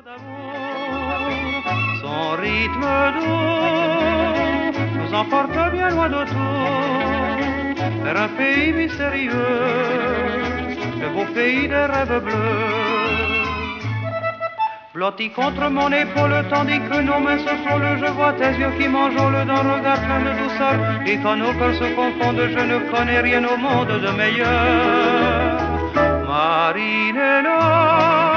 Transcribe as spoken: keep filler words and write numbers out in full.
Son rythme doux nous emporte bien loin d'autour, vers un pays mystérieux, le beau pays des rêves bleus. Blotti contre mon épaule, tandis que nos mains se frôlent, je vois tes yeux qui m'enjôlent d'un regard plein de douceur. Et quand nos cœurs se confondent, je ne connais rien au monde de meilleur. Marinella.